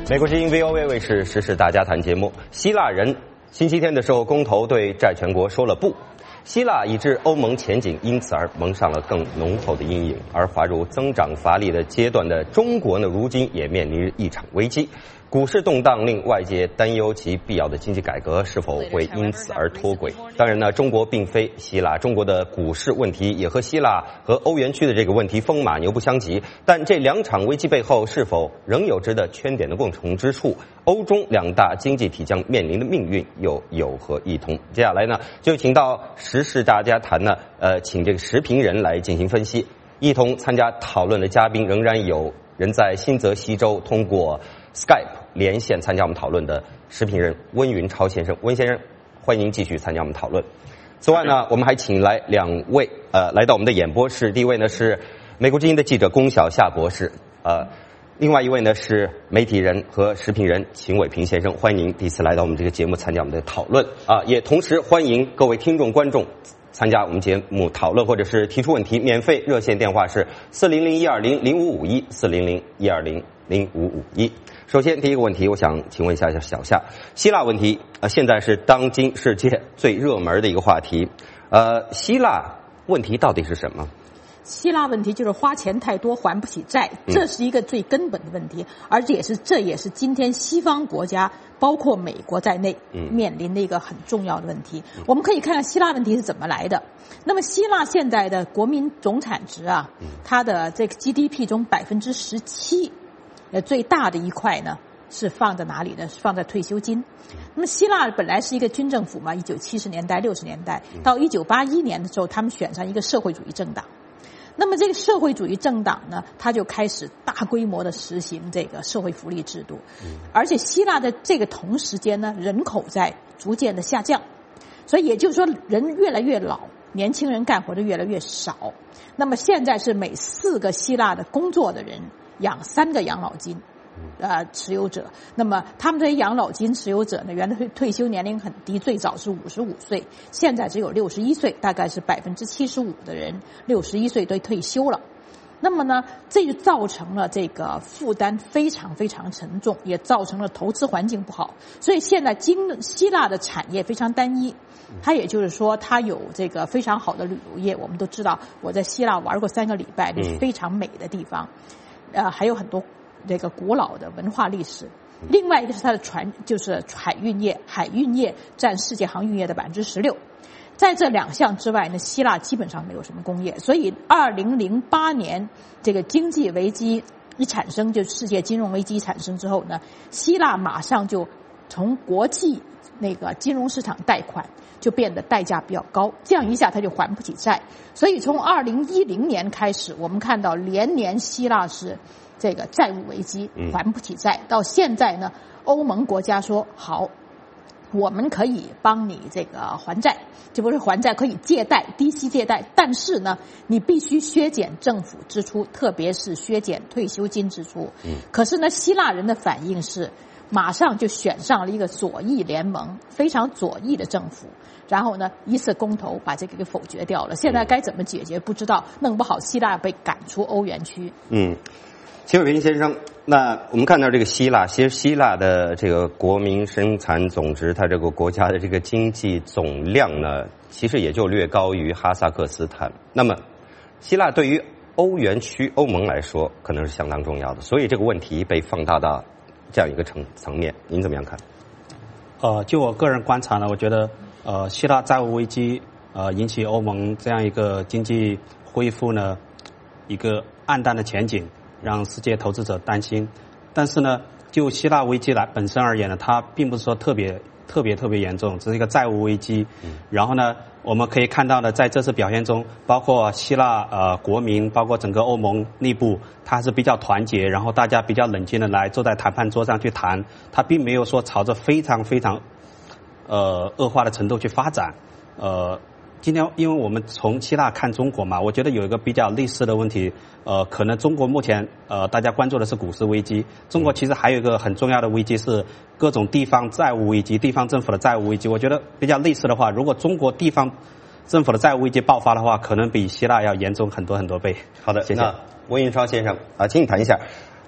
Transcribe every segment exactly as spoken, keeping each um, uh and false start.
美国之音 V O A 卫视时事大家谈节目，希腊人星期天的时候公投对债权国说了不。希腊以致欧盟前景因此而蒙上了更浓厚的阴影，而滑入增长乏力的阶段的中国呢，如今也面临一场危机。股市动荡令外界担忧其必要的经济改革是否会因此而脱轨。当然呢，中国并非希腊，中国的股市问题也和希腊和欧元区的这个问题风马牛不相及。但这两场危机背后是否仍有值得圈点的共同之处？欧中两大经济体将面临的命运又有何异同？接下来呢，就请到时事大家谈呢，呃，请这个时评人来进行分析。一同参加讨论的嘉宾仍然有人在新泽西州通过 Skype 连线参加我们讨论的时评人温云超先生。温先生，欢迎您继续参加我们讨论。此外呢，我们还请来两位呃来到我们的演播室。第一位呢是美国之音的记者龚晓夏博士，呃，另外一位呢是媒体人和时评人秦伟平先生。欢迎您第一次来到我们这个节目参加我们的讨论啊、呃，也同时欢迎各位听众观众参加我们节目讨论或者是提出问题。免费热线电话是四零零一二零零五五一四零零一二零零五五一。首先第一个问题，我想请问一下小夏，希腊问题呃现在是当今世界最热门的一个话题。呃，希腊问题到底是什么？ 希腊问题就是花钱太多还不起债，这是一个最根本的问题，嗯、而且也是这也是今天西方国家包括美国在内面临的一个很重要的问题。嗯、我们可以看看希腊问题是怎么来的。那么希腊现在的国民总产值啊，它的这个 G D P 中百分之十七，呃，最大的一块呢是放在哪里呢？是放在退休金。那么希腊本来是一个军政府嘛，一九七十年代、六十年代到一九八一年的时候，他们选上一个社会主义政党。那么这个社会主义政党呢，它就开始大规模的实行这个社会福利制度，而且希腊的这个同时间呢，人口在逐渐的下降，所以也就是说人越来越老，年轻人干活的越来越少。那么现在是每四个希腊的工作的人养三个养老金呃，持有者。那么他们这些养老金持有者呢，原来退休年龄很低，最早是五十五岁，现在只有六十一岁，大概是百分之七十五的人六十一岁都退休了。那么呢，这就造成了这个负担非常非常沉重，也造成了投资环境不好。所以现在经希腊的产业非常单一，它也就是说，它有这个非常好的旅游业。我们都知道，我在希腊玩过三个礼拜，这是非常美的地方，呃，还有很多这个古老的文化历史。另外一个是它的船，就是海运业，海运业占世界航运业的百分之十六。在这两项之外呢，希腊基本上没有什么工业。所以二零零八年这个经济危机一产生，就世界金融危机产生之后呢，希腊马上就从国际那个金融市场贷款就变得代价比较高，这样一下他就还不起债。所以从二零一零年开始，我们看到连年希腊是这个债务危机，还不起债。到现在呢，欧盟国家说好，我们可以帮你这个还债，这不是还债，可以借贷，低息借贷，但是呢，你必须削减政府支出，特别是削减退休金支出。嗯，可是呢，希腊人的反应是，马上就选上了一个左翼联盟，非常左翼的政府，然后呢，一次公投把这个给否决掉了。现在该怎么解决不知道，弄不好希腊被赶出欧元区。嗯。 秦伟平先生，那我们看到这个希腊，其实希腊的这个国民生产总值，它这个国家的这个经济总量呢，其实也就略高于哈萨克斯坦。那么，希腊对于欧元区、欧盟来说，可能是相当重要的，所以这个问题被放大到这样一个层层面，您怎么样看？ 呃，就我个人观察呢，我觉得，呃，希腊债务危机，呃，引起欧盟这样一个经济恢复呢，一个暗淡的前景。让世界投资者担心，但是呢，就希腊危机来本身而言呢，它并不是说特别特别特别严重，只是一个债务危机。嗯、然后呢，我们可以看到呢，在这次表现中，包括希腊呃国民，包括整个欧盟内部，它是比较团结，然后大家比较冷静的来坐在谈判桌上去谈，它并没有说朝着非常非常呃恶化的程度去发展，呃。今天，因为我们从希腊看中国嘛，我觉得有一个比较类似的问题，呃，可能中国目前呃大家关注的是股市危机，中国其实还有一个很重要的危机是各种地方债务危机，地方政府的债务危机。我觉得比较类似的话，如果中国地方政府的债务危机爆发的话，可能比希腊要严重很多很多倍。 好的，谢谢。那温云超先生啊，请你谈一下。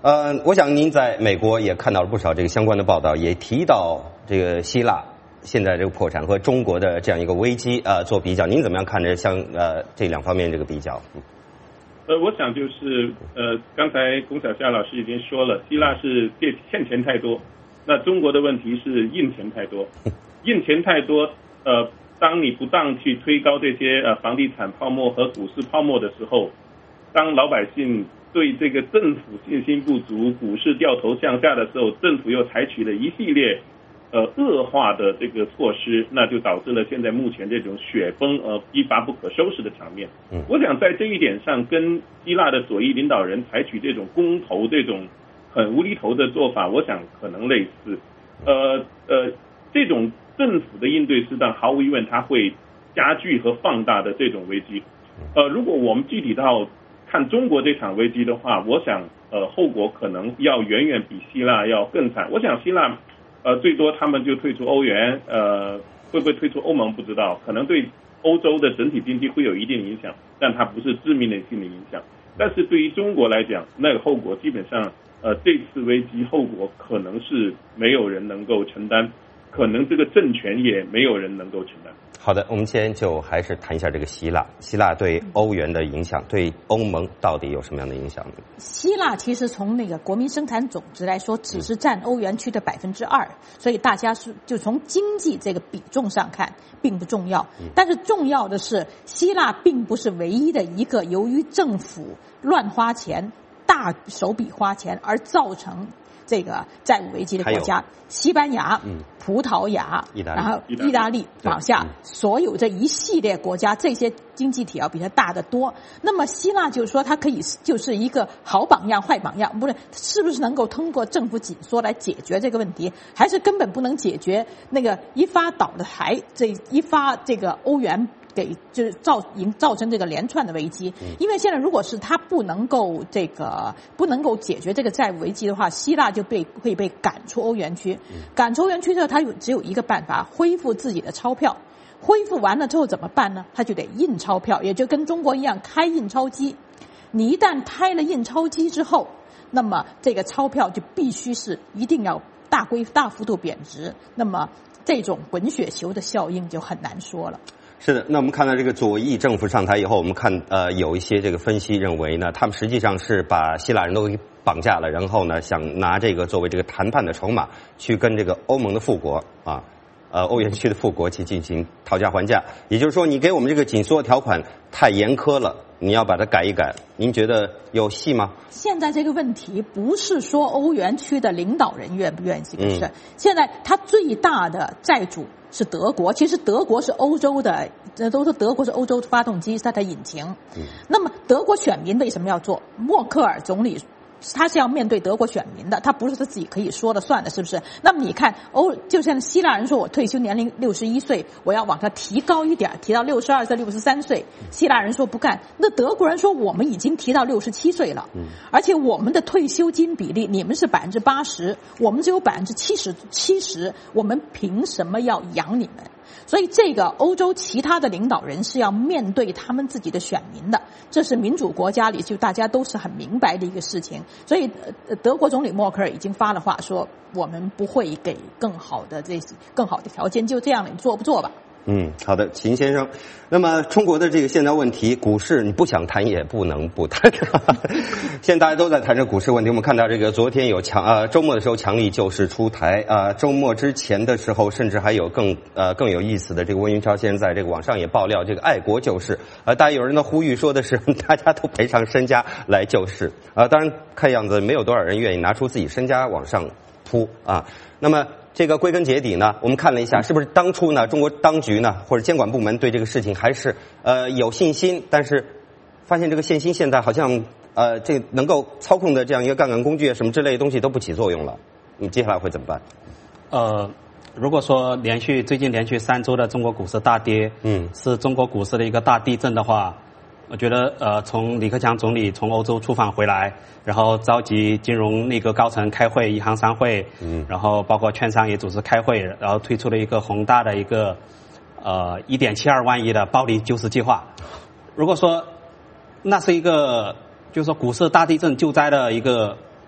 呃，我想您在美国也看到了不少这个相关的报道，也提到这个希腊现在这个破产和中国的这样一个危机呃做比较，您怎么样看着相呃这两方面这个比较？ 呃，我想就是呃，刚才龚小夏老师已经说了，希腊是借欠钱太多，那中国的问题是印钱太多，印钱太多，呃，当你不当去推高这些呃房地产泡沫和股市泡沫的时候，当老百姓对这个政府信心不足，股市掉头向下的时候，政府又采取了一系列呃恶化的这个措施，那就导致了现在目前这种雪崩呃一发不可收拾的场面。嗯，我想在这一点上，跟希腊的左翼领导人采取这种公投这种很无厘头的做法，我想可能类似。呃呃，这种政府的应对失当，毫无疑问它会加剧和放大的这种危机。呃，如果我们具体到看中国这场危机的话，我想呃后果可能要远远比希腊要更惨。我想希腊呃最多他们就退出欧元，呃会不会退出欧盟不知道，可能对欧洲的整体经济会有一定影响，但它不是致命性的影响。但是对于中国来讲，那个后果基本上呃这次危机后果可能是没有人能够承担，可能这个政权也没有人能够承担。 好的，我们先就还是谈一下这个希腊，希腊对欧元的影响，对欧盟到底有什么样的影响呢？ 希腊其实从那个国民生产总值来说，只是占欧元区的百分之二，所以大家是就从经济这个比重上看并不重要。但是重要的是，希腊并不是唯一的一个由于政府乱花钱、大手笔花钱而造成这个债务危机的国家，西班牙、嗯、葡萄牙，然后意大利往下、嗯、所有这一系列国家，这些经济体要比它大得多。那么希腊就是说，它可以就是一个好榜样、坏榜样，不是是不是能够通过政府紧缩来解决这个问题，还是根本不能解决那个一发倒的台，这一发这个欧元。给就是造引造成这个连串的危机，因为现在如果是他不能够这个不能够解决这个债务危机的话，希腊就被会被赶出欧元区。赶出欧元区之后，他有只有一个办法，恢复自己的钞票。恢复完了之后怎么办呢？他就得印钞票，也就跟中国一样开印钞机。你一旦开了印钞机之后，那么这个钞票就必须是一定要大规大幅度贬值，那么这种滚雪球的效应就很难说了。 是的，那我们看到这个左翼政府上台以后，我们看呃有一些这个分析认为呢，他们实际上是把希腊人都给绑架了，然后呢想拿这个作为这个谈判的筹码，去跟这个欧盟的富国啊，呃欧元区的富国去进行讨价还价。也就是说，你给我们这个紧缩条款太严苛了，你要把它改一改。您觉得有戏吗？ 现在这个问题不是说欧元区的领导人愿不愿意这个事，嗯、现在他最大的债主是德国，其实德国是欧洲的，都说德国是欧洲发动机，是它的引擎。嗯、那么德国选民为什么要做？默克尔总理他是要面对德国选民的，他不是他自己可以说了算的，是不是？那么你看欧，就像希腊人说，我退休年龄六十一岁，我要往它提高一点，提到六十二岁、六十三岁。希腊人说不干，那德国人说我们已经提到六十七岁了，而且我们的退休金比例，你们是百分之八十，我们只有百分之七十七十，我们凭什么要养你们？所以这个欧洲其他的领导人是要面对他们自己的选民的，这是民主国家里就大家都是很明白的一个事情。所以德国总理默克尔已经发了话说，我们不会给更好的这更好的条件，就这样了，你做不做吧？ 嗯，好的，秦先生。那么中国的这个现在问题，股市你不想谈也不能不谈。现在大家都在谈这股市问题。我们看到这个昨天有强呃周末的时候强力救市出台啊、呃，周末之前的时候甚至还有更呃更有意思的这个温云超先生在这个网上也爆料这个爱国救市，呃，大家有人的呼吁说的是大家都赔上身家来救市啊、呃，当然看样子没有多少人愿意拿出自己身家往上扑啊。那么这个归根结底呢，我们看了一下，是不是当初呢，中国当局呢或者监管部门对这个事情还是呃有信心，但是发现这个信心现在好像呃这能够操控的这样一个杠杆工具什么之类的东西都不起作用了，你接下来会怎么办？ 呃，如果说连续最近连续三周的中国股市大跌，嗯，是中国股市的一个大地震的话，我觉得呃，从李克强总理从欧洲出访回来，然后召集金融内阁高层开会，一行商会，嗯，然后包括券商也组织开会，然后推出了一个宏大的一个呃一点七二万亿的暴力救市计划。如果说那是一个就是说股市大地震救灾的一个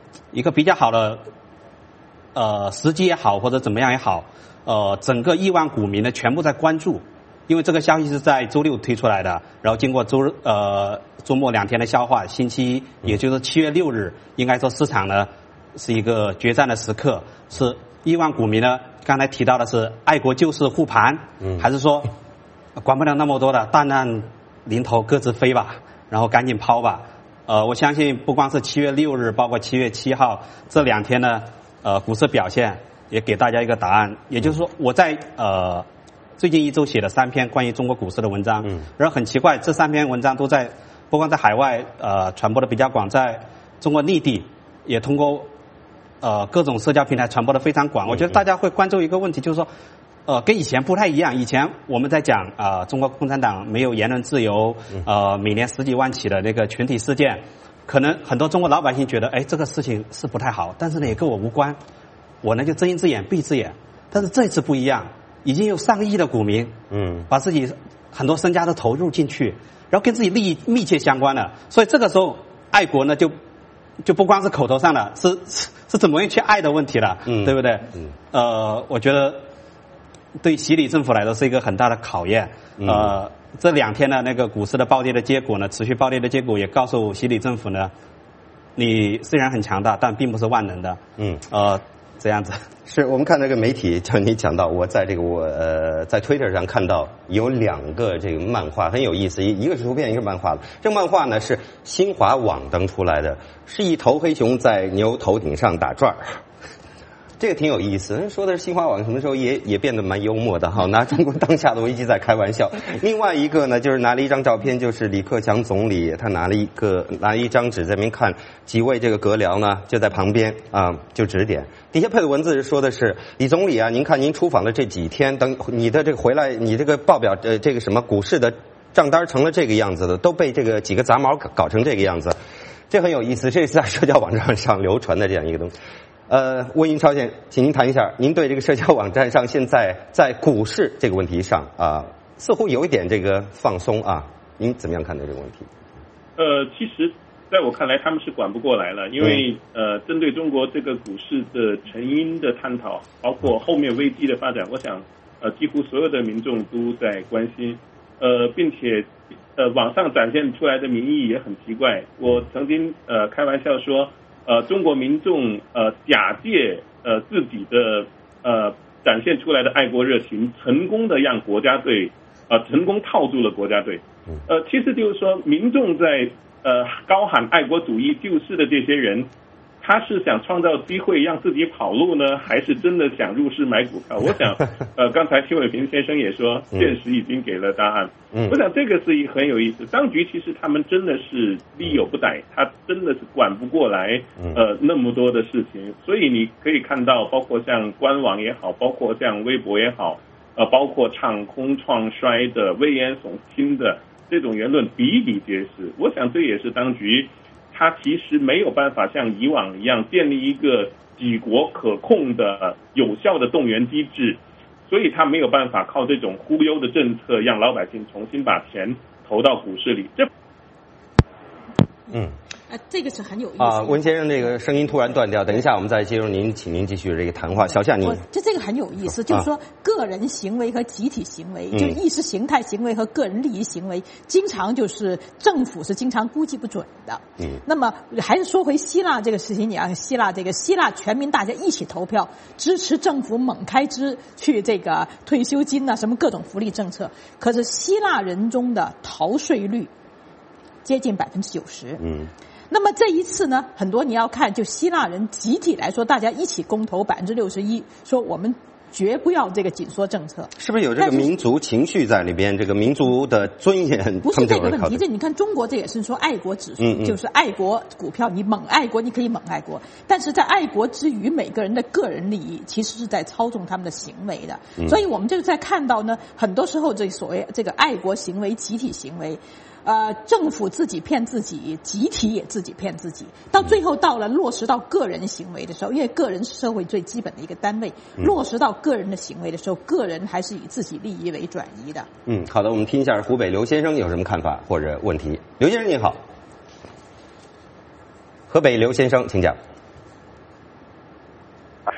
一个比较好的呃时机也好，或者怎么样也好，呃，整个亿万股民呢全部在关注，因为这个消息是在周六推出来的，然后经过周呃周末两天的消化，星期也就是七月六日，应该说市场呢是一个决战的时刻，是亿万股民呢刚才提到的是爱国救市护盘，嗯，还是说管不了那么多的，弹弹零头各自飞吧，然后赶紧抛吧。呃，我相信不光是七月六日，包括七月七号这两天呢，呃，股市表现也给大家一个答案。也就是说，我在呃最近一周写了三篇关于中国股市的文章，嗯，然后很奇怪，这三篇文章都在不光在海外呃传播的比较广，在中国内地也通过呃各种社交平台传播的非常广。我觉得大家会关注一个问题，就是说。呃，跟以前不太一样。以前我们在讲啊、呃，中国共产党没有言论自由，呃，每年十几万起的那个群体事件，可能很多中国老百姓觉得，哎，这个事情是不太好，但是呢也跟我无关，我呢就睁一只眼闭一只眼。但是这次不一样，已经有上亿的股民，嗯，把自己很多身家都投入进去，然后跟自己利益密切相关的，所以这个时候爱国呢就就不光是口头上的，是是是怎么样去爱的问题了，嗯，对不对？嗯，呃，我觉得。对习李政府来说是一个很大的考验。呃，这两天呢，那个股市的暴跌的结果呢，持续暴跌的结果也告诉习李政府呢，你虽然很强大，但并不是万能的。嗯，呃，这样子。 是我们看那个媒体，就你讲到，我在这个我呃在 Twitter 上看到有两个这个漫画很有意思，一一个是图片，一个是漫画的。这个漫画呢是新华网登出来的，是一头黑熊在牛头顶上打转儿。这个挺有意思，说的是新华网什么时候也也变得蛮幽默的哈，拿中国当下的危机在开玩笑。另外一个呢，就是拿了一张照片，就是李克强总理，他拿了一个拿了一张纸在那边看，几位这个阁僚呢就在旁边啊就指点，底下配的文字说的是李总理啊，您看您出访的这几天，等你的这个回来，你这个报表呃这个什么股市的账单成了这个样子的，都被这个几个杂毛搞搞成这个样子，这很有意思，这是在社交网站上流传的这样一个东西。呃，温英超先生，请您谈一下，您对这个社交网站上现在在股市这个问题上啊、呃，似乎有一点这个放松啊，您怎么样看待这个问题？ 呃，其实在我看来，他们是管不过来了，因为、嗯、呃，针对中国这个股市的成因的探讨，包括后面危机的发展，我想呃，几乎所有的民众都在关心，呃，并且呃，网上展现出来的民意也很奇怪。我曾经呃开玩笑说。呃，中国民众呃假借呃自己的呃展现出来的爱国热情，成功的让国家队呃成功套住了国家队。呃，其实就是说，民众在呃高喊爱国主义救市的这些人，他是想创造机会让自己跑路呢，还是真的想入市买股票？我想，呃，刚才邱伟平先生也说，现实已经给了答案。嗯，我想这个是一很有意思。当局其实他们真的是力有不逮，他真的是管不过来，呃，那么多的事情。所以你可以看到，包括像官网也好，包括像微博也好，呃，包括唱空创衰的、危言耸听的这种言论比比皆是。我想这也是当局。他其实没有办法像以往一样建立一个几国可控的有效的动员机制，所以他没有办法靠这种忽悠的政策让老百姓重新把钱投到股市里。这， 嗯。呃，这个是很有意思啊。温先生，这个声音突然断掉，等一下我们再接入您，请您继续这个谈话。小夏，您就这个很有意思，就是说个人行为和集体行为，就是意识形态行为和个人利益行为，经常就是政府是经常估计不准的。嗯，那么还是说回希腊这个事情，你让希腊这个希腊全民大家一起投票支持政府猛开支去这个退休金呐、啊，什么各种福利政策，可是希腊人中的逃税率接近百分之九十。嗯。那么这一次呢，很多你要看，就希腊人集体来说，大家一起公投百分之六十一，说我们绝不要这个紧缩政策。 是不是有这个民族情绪在里边？这个民族的尊严？ 不是这个问题，这你看中国这也是说爱国指数，嗯嗯就是爱国股票，你猛爱国，你可以猛爱国，但是在爱国之余，每个人的个人利益其实是在操纵他们的行为的。嗯、所以我们就在看到呢，很多时候这所谓这个爱国行为、集体行为。呃，政府自己骗自己，集体也自己骗自己，到最后到了落实到个人行为的时候，因为个人是社会最基本的一个单位，落实到个人的行为的时候，个人还是以自己利益为转移的。 嗯，好的，我们听一下湖北刘先生有什么看法或者问题。刘先生您好。河北刘先生，请讲。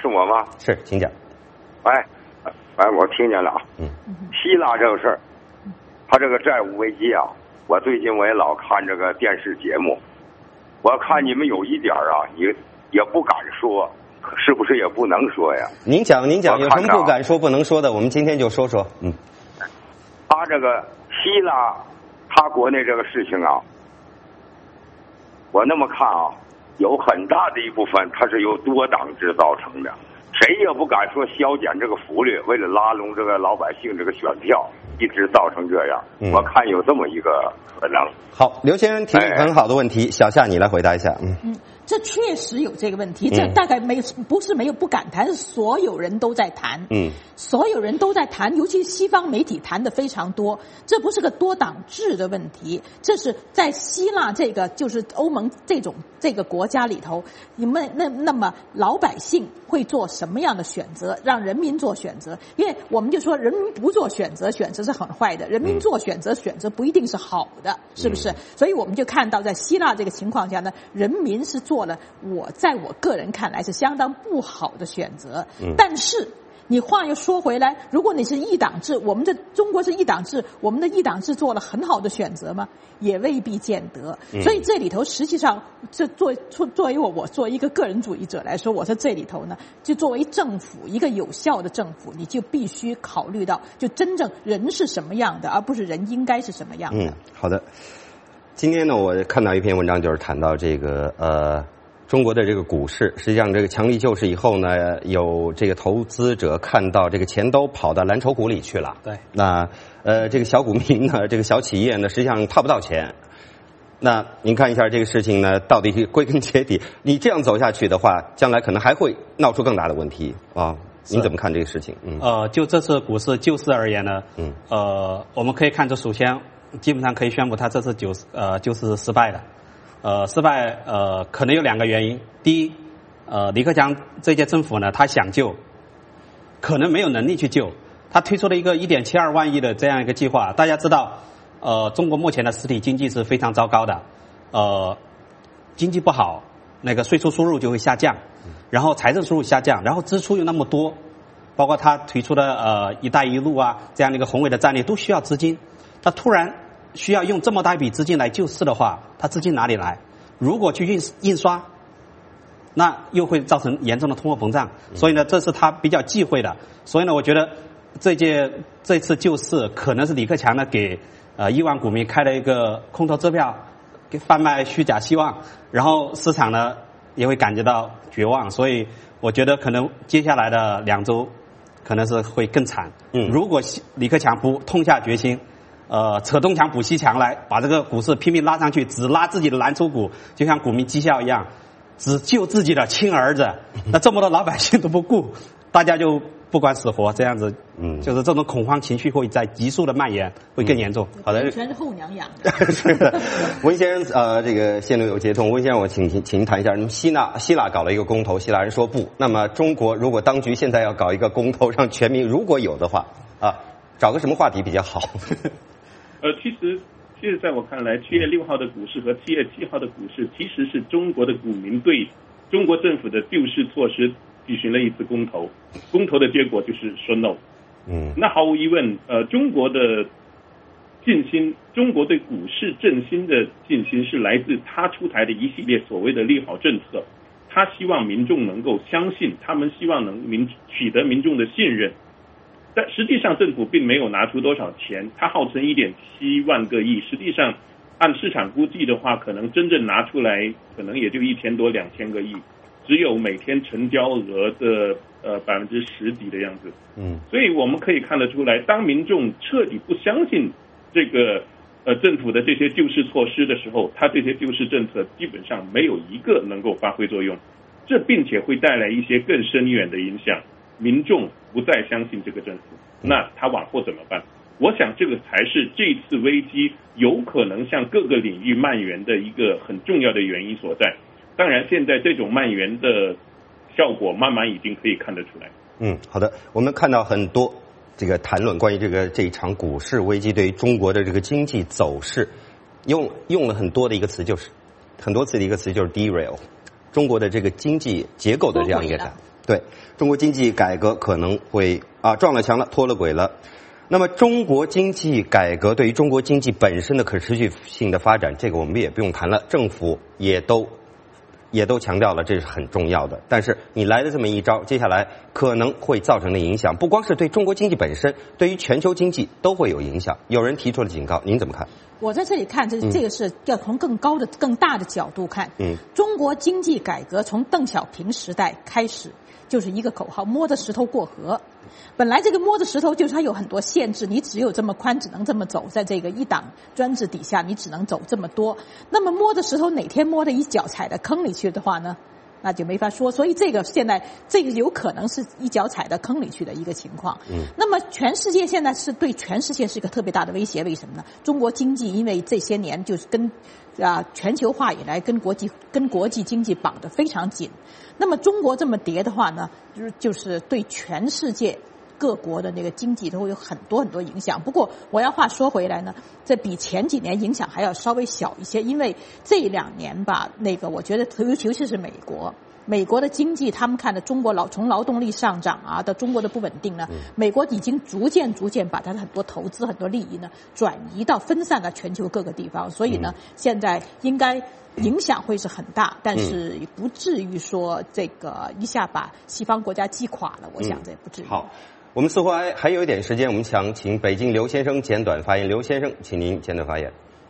是我吗？ 是，请讲。 哎，哎，我听见了啊。 嗯。 希腊这个事儿，他这个债务危机啊，我最近我也老看这个电视节目，我看你们有一点啊，也也不敢说，是不是也不能说呀？ 您讲，您讲，有什么不敢说、不能说的？我们今天就说说。嗯。 他这个希腊，他国内这个事情啊，我那么看啊，有很大的一部分它是由多党制造成的，谁也不敢说削减这个福利，为了拉拢这个老百姓这个选票，一直造成这样。嗯、我看有这么一个可能。 好，刘先生提了很好的问题，哎、小夏你来回答一下。嗯嗯，这确实有这个问题，这大概没不是没有不敢谈，是所有人都在谈。嗯，所有人都在谈，尤其西方媒体谈的非常多。这不是个多党制的问题，这是在希腊这个就是欧盟这种这个国家里头，你们那那么老百姓会做什么样的选择？让人民做选择，因为我们就说人民不做选择，选择是很坏的；人民做选择，选择不一定是好的，是不是？所以我们就看到在希腊这个情况下呢，人民是做了我在我个人看来是相当不好的选择。嗯、但是你话又说回来，如果你是一党制，我们的中国是一党制，我们的一党制做了很好的选择吗？也未必见得。嗯、所以这里头实际上，这作作作为我我作为一个个人主义者来说，我说这里头呢，就作为政府一个有效的政府，你就必须考虑到，就真正人是什么样的，而不是人应该是什么样的。 嗯，好的。今天呢，我看到一篇文章，就是谈到这个呃。中国的这个股市，实际上这个强力救市以后呢，有这个投资者看到这个钱都跑到蓝筹股里去了。 对。 那呃，这个小股民呢，这个小企业呢，实际上套不到钱。那您看一下这个事情呢，到底归根结底，你这样走下去的话，将来可能还会闹出更大的问题啊。您怎么看这个事情？嗯。 呃，就这次股市救市而言呢，嗯，呃，我们可以看出，首先基本上可以宣布，它这次救呃救市失败的。呃，失败呃，可能有两个原因。第一，呃，李克强这届政府呢，他想救，可能没有能力去救。他推出了一个一点七二万亿的这样一个计划。大家知道，呃，中国目前的实体经济是非常糟糕的，呃，经济不好，那个税收收入就会下降，然后财政收入下降，然后支出又那么多，包括他推出的呃“一带一路”啊这样的一个宏伟的战略，都需要资金。他突然需要用这么大一笔资金来救市的话，他资金哪里来？如果去印印刷，那又会造成严重的通货膨胀。所以呢，这是他比较忌讳的。所以呢，我觉得这届这次救市可能是李克强呢给呃亿万股民开了一个空头支票，给贩卖虚假希望，然后市场呢也会感觉到绝望。所以我觉得可能接下来的两周可能是会更惨。嗯，如果李克强不痛下决心。呃，扯东墙补西墙来，把这个股市拼命拉上去，只拉自己的蓝筹股，就像股民绩效一样，只救自己的亲儿子，那这么多老百姓都不顾，大家就不管死活，这样子，嗯，就是这种恐慌情绪会在急速的蔓延，会更严重。 嗯、好的，全是后娘养的。 是的，温先生，呃，这个线路有接通，温先生，我请请您谈一下，希腊希腊搞了一个公投，希腊人说不，那么中国如果当局现在要搞一个公投，让全民如果有的话啊，找个什么话题比较好？ 呃，其实，其实在我看来，七月六号的股市和七月七号的股市，其实是中国的股民对中国政府的救市措施举行了一次公投，公投的结果就是说 no。嗯，那毫无疑问，呃，中国的振兴，中国对股市振兴的信心是来自他出台的一系列所谓的利好政策，他希望民众能够相信，他们希望能民取得民众的信任。但实际上政府并没有拿出多少钱，它号称一点七万个亿，实际上按市场估计的话，可能真正拿出来可能也就一千多两千个亿，只有每天成交额的呃百分之十几的样子。嗯，所以我们可以看得出来，当民众彻底不相信这个呃政府的这些救市措施的时候，它这些救市政策基本上没有一个能够发挥作用，这并且会带来一些更深远的影响。民众不再相信这个政府，那他往后怎么办？我想这个才是这次危机有可能向各个领域蔓延的一个很重要的原因所在。当然，现在这种蔓延的效果慢慢已经可以看得出来。 嗯，好的，我们看到很多这个谈论关于这个这一场股市危机对于中国的这个经济走势，用用了很多的一个词，就是很多次的一个词就是 derail， 中国的这个经济结构的这样一个对，中国经济改革可能会啊撞了墙了，脱了轨了。那么中国经济改革对于中国经济本身的可持续性的发展，这个我们也不用谈了，政府也都也都强调了，这是很重要的。但是你来的这么一招，接下来可能会造成的影响，不光是对中国经济本身，对于全球经济都会有影响。有人提出了警告，您怎么看？ 我在这里看，这这个是要从更高的、更大的角度看。嗯，中国经济改革从邓小平时代开始就是一个口号：摸着石头过河。本来这个摸着石头就是它有很多限制，你只有这么宽，只能这么走，在这个一党专制底下，你只能走这么多。那么摸着石头，哪天摸着一脚踩到坑里去的话呢？那就没法说，所以这个现在这个有可能是一脚踩到坑里去的一个情况。嗯，那么全世界现在是对全世界是一个特别大的威胁，为什么呢？中国经济因为这些年就是跟啊全球化以来跟国际跟国际经济绑得非常紧，那么中国这么跌的话呢，就是就是对全世界各国的那个经济都会有很多很多影响。不过我要话说回来呢，这比前几年影响还要稍微小一些，因为这两年吧，那个我觉得尤其是美国，美国的经济他们看的中国劳从劳动力上涨啊到中国的不稳定呢，美国已经逐渐逐渐把它的很多投资很多利益呢转移到分散到全球各个地方，所以呢，现在应该影响会是很大，但是不至于说这个一下把西方国家击垮了，我想这也不至于。 好。我们似乎还还有一点时间，我们想请北京刘先生简短发言。刘先生，请您简短发言。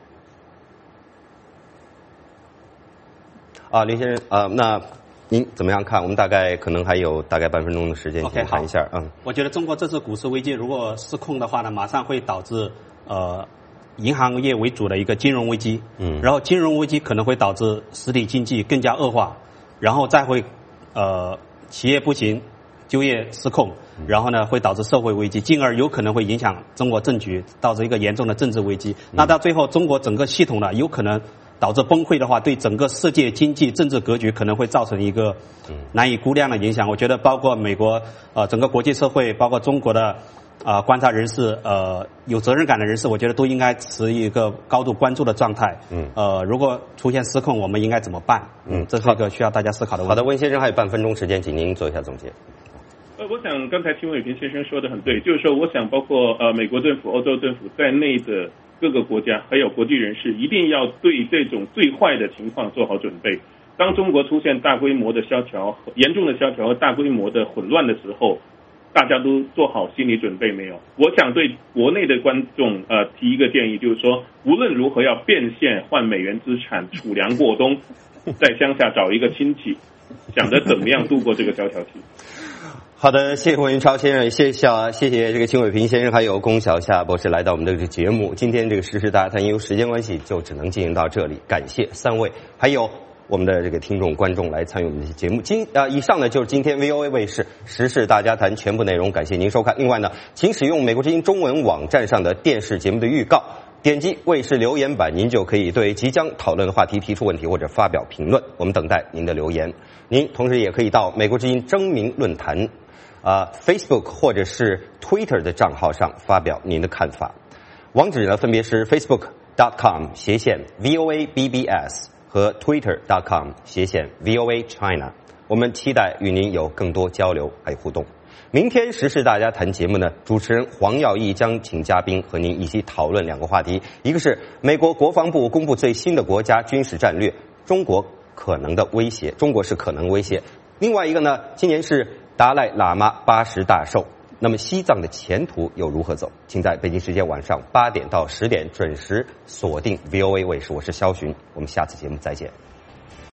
啊，刘先生，啊，那您怎么样看？我们大概可能还有大概半分钟的时间，请谈一下。嗯， 我觉得中国这次股市危机如果失控的话呢，马上会导致呃银行业为主的一个金融危机。嗯，然后金融危机可能会导致实体经济更加恶化，然后再会呃企业不行。就业失控，然后呢会导致社会危机，进而有可能会影响中国政局，导致一个严重的政治危机。那到最后，中国整个系统呢有可能导致崩溃的话，对整个世界经济政治格局可能会造成一个难以估量的影响。我觉得包括美国呃整个国际社会，包括中国的呃观察人士，呃有责任感的人士，我觉得都应该持一个高度关注的状态。嗯，呃如果出现失控，我们应该怎么办？嗯，这是一个需要大家思考的问题。 好的，温先生还有半分钟时间，请您做一下总结。 呃，我想刚才秦伟平先生说的很对，就是说，我想包括呃美国政府、欧洲政府在内的各个国家，还有国际人士，一定要对这种最坏的情况做好准备。当中国出现大规模的萧条、严重的萧条和大规模的混乱的时候，大家都做好心理准备没有？我想对国内的观众呃提一个建议，就是说，无论如何要变现换美元资产，储粮过冬，在乡下找一个亲戚，想着怎么样度过这个萧条期。 好的，谢谢洪云超先生，谢谢谢谢这个秦伟平先生，还有龚小夏博士来到我们的这个节目。今天这个时事大家谈，因为时间关系，就只能进行到这里。感谢三位，还有我们的这个听众观众来参与我们的节目。今啊，以上呢就是今天 V O A 卫视时事大家谈全部内容，感谢您收看。另外呢，请使用美国之音中文网站上的电视节目的预告，点击卫视留言板，您就可以对即将讨论的话题提出问题或者发表评论，我们等待您的留言。您同时也可以到美国之音征名论坛啊、呃、Facebook 或者是 Twitter 的账号上发表您的看法。网址呢分别是 facebook dot com 斜线 V O A B B S 和 Twitter dot com 斜线 V O A China。我们期待与您有更多交流还有互动。明天时事大家谈节目呢，主持人黄耀义将请嘉宾和您一起讨论两个话题，一个是美国国防部公布最新的国家军事战略，中国可能的威胁，中国是可能威胁。另外一个呢，今年是达赖喇嘛八十大寿，那么西藏的前途又如何走？请在北京时间晚上八点到十点准时锁定 V O A 卫视，我是肖寻，我们下次节目再见。